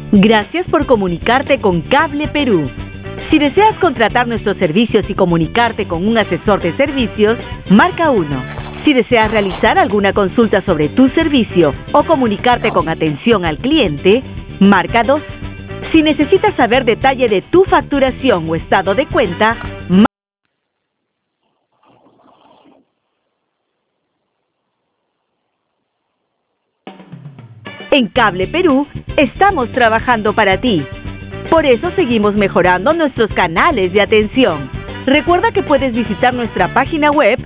Gracias por comunicarte con Cable Perú. Si deseas contratar nuestros servicios y comunicarte con un asesor de servicios, marca 1. Si deseas realizar alguna consulta sobre tu servicio o comunicarte con atención al cliente, marca 2. Si necesitas saber detalle de tu facturación o estado de cuenta, en Cable Perú estamos trabajando para ti. Por eso seguimos mejorando nuestros canales de atención. Recuerda que puedes visitar nuestra página web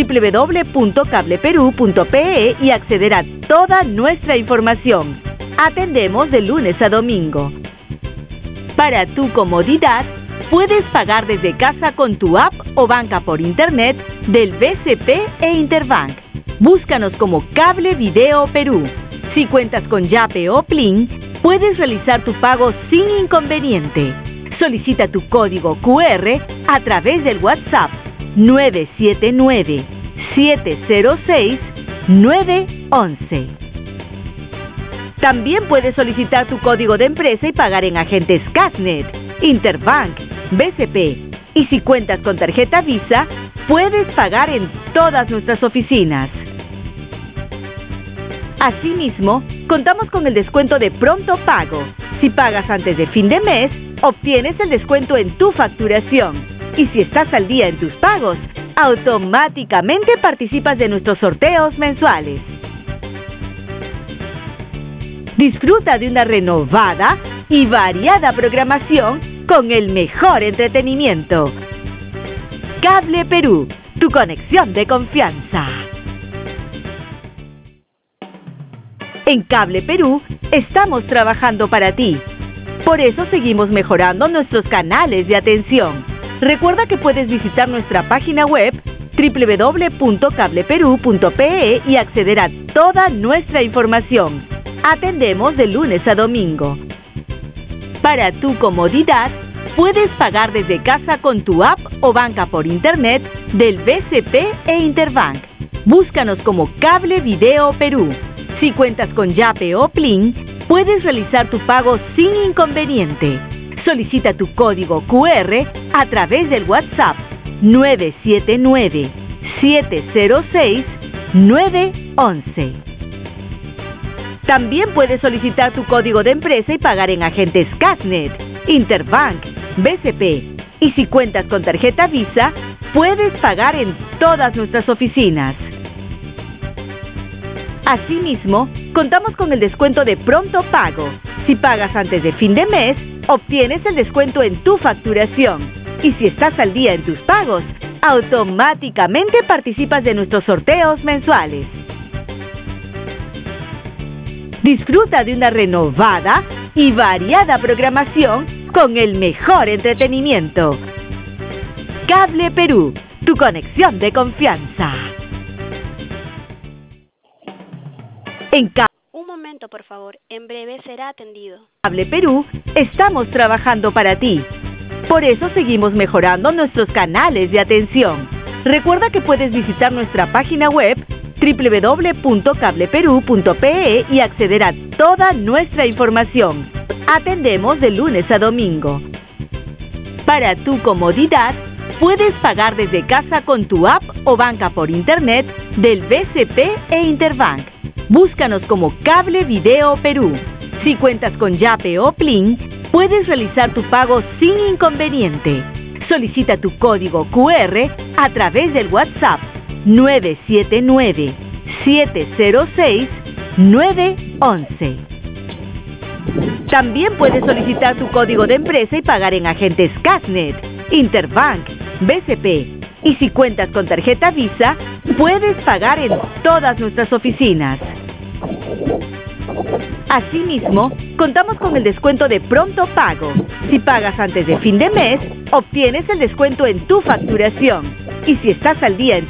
www.cableperu.pe y acceder a toda nuestra información. Atendemos de lunes a domingo. Para tu comodidad, puedes pagar desde casa con tu app o banca por internet del BCP e Interbank. Búscanos como Cable Video Perú. Si cuentas con Yape o Plin, puedes realizar tu pago sin inconveniente. Solicita tu código QR a través del WhatsApp 979-706-911. También puedes solicitar tu código de empresa y pagar en agentes Casnet, Interbank, BCP. Y si cuentas con tarjeta Visa, puedes pagar en todas nuestras oficinas. Asimismo, contamos con el descuento de pronto pago. Si pagas antes de fin de mes, obtienes el descuento en tu facturación. Y si estás al día en tus pagos, automáticamente participas de nuestros sorteos mensuales. Disfruta de una renovada y variada programación con el mejor entretenimiento. Cable Perú, tu conexión de confianza. En Cable Perú estamos trabajando para ti. Por eso seguimos mejorando nuestros canales de atención. Recuerda que puedes visitar nuestra página web www.cableperu.pe y acceder a toda nuestra información. Atendemos de lunes a domingo. Para tu comodidad, puedes pagar desde casa con tu app o banca por internet del BCP e Interbank. Búscanos como Cable Video Perú. Si cuentas con Yape o Plin, puedes realizar tu pago sin inconveniente. Solicita tu código QR a través del WhatsApp 979-706-911. También puedes solicitar tu código de empresa y pagar en agentes Casnet, Interbank, BCP. Y si cuentas con tarjeta Visa, puedes pagar en todas nuestras oficinas. Asimismo, contamos con el descuento de pronto pago. Si pagas antes de fin de mes, obtienes el descuento en tu facturación. Y si estás al día en tus pagos, automáticamente participas de nuestros sorteos mensuales. Disfruta de una renovada y variada programación con el mejor entretenimiento. Cable Perú, tu conexión de confianza. Un momento, por favor. En breve será atendido. Cable Perú estamos trabajando para ti. Por eso seguimos mejorando nuestros canales de atención. Recuerda que puedes visitar nuestra página web www.cableperu.pe y acceder a toda nuestra información. Atendemos de lunes a domingo. Para tu comodidad, puedes pagar desde casa con tu app o banca por internet del BCP e Interbank. Búscanos como Cable Video Perú. Si cuentas con Yape o Plin, puedes realizar tu pago sin inconveniente. Solicita tu código QR a través del WhatsApp 979-706-911. También puedes solicitar tu código de empresa y pagar en agentes Casnet, Interbank, BCP. Y si cuentas con tarjeta Visa, puedes pagar en todas nuestras oficinas. Asimismo, contamos con el descuento de pronto pago. Si pagas antes de fin de mes, obtienes el descuento en tu facturación. Y si estás al día en